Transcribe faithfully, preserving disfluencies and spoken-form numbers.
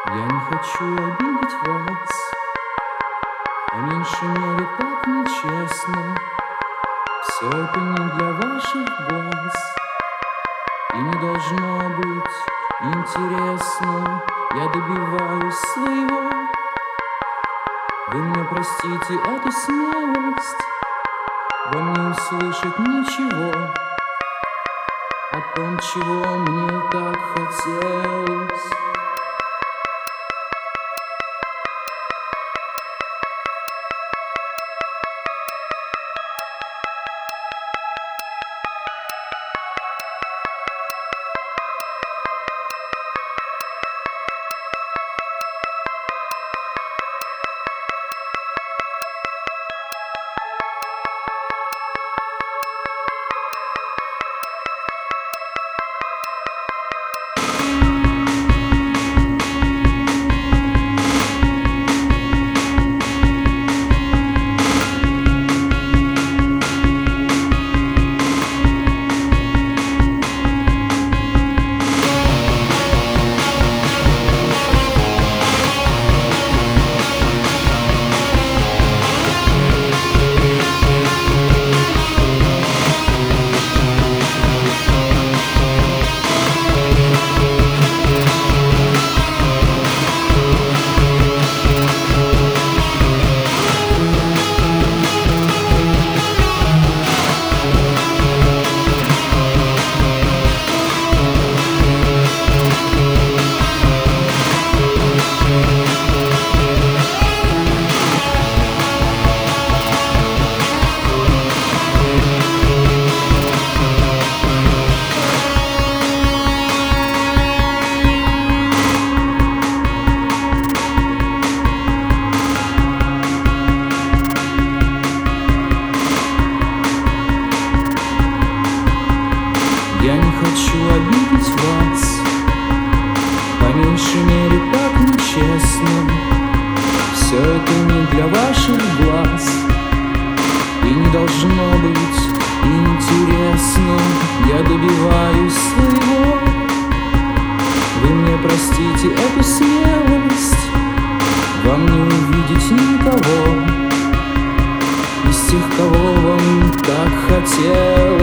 Я не хочу обидеть вас, по меньшей мере так нечестно. Все это не для ваших глаз и не должно быть интересно. Я добиваюсь своего. Вы мне простите эту смелость, вам не услышать ничего о том, чего мне так хотелось. Я не хочу обидеть вас, по меньшей мере так нечестно. Все это не для ваших глаз и не должно быть интересно. Я добиваюсь своего. Вы мне простите эту смелость, вам не увидеть никого из тех, кого вам так хотелось.